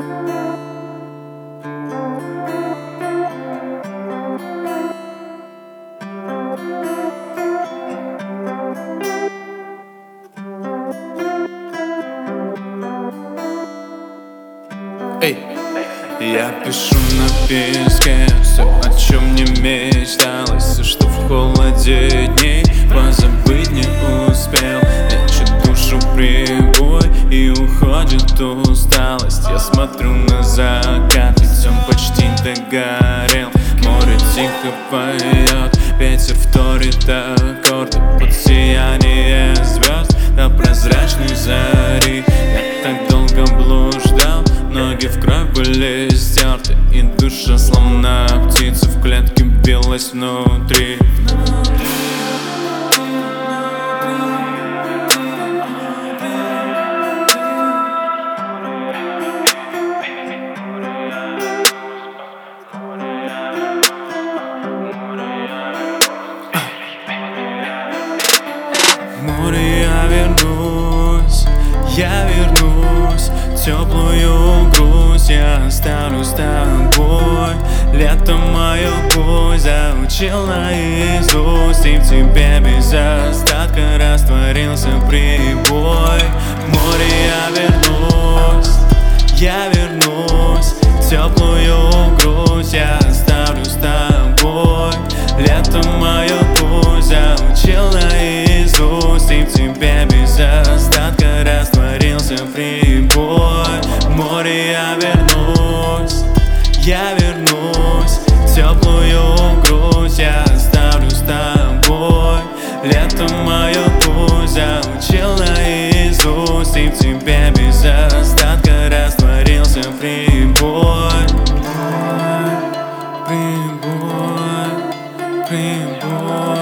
Эй! Я пишу на песке все, о чем не мечталось, все, что в холоде дней позабыть не успел. Лечит душу прибой и уходит усталость. Я смотрю на закат, ведь он почти догорел. Море тихо поет, ветер вторит аккорды под сияние звезд на прозрачной зари. Я так долго блуждал, ноги в кровь были стерты, и душа, словно птица, в клетке билась внутри. В море я вернусь, теплую грусть я оставлю с тобой. Лето мое пусть заучил наизусть, и в тебе без остатка растворился прибой. В море я вернусь, теплую грусть я оставлю с тобой. Лето мое пусть заучил наизусть, и в тебе без остатка растворился прибой. В море я вернусь, теплую грусть я оставлю с тобой. Лето мое пусть заучил наизусть, и в тебе без остатка растворился прибой. Прибой, прибой.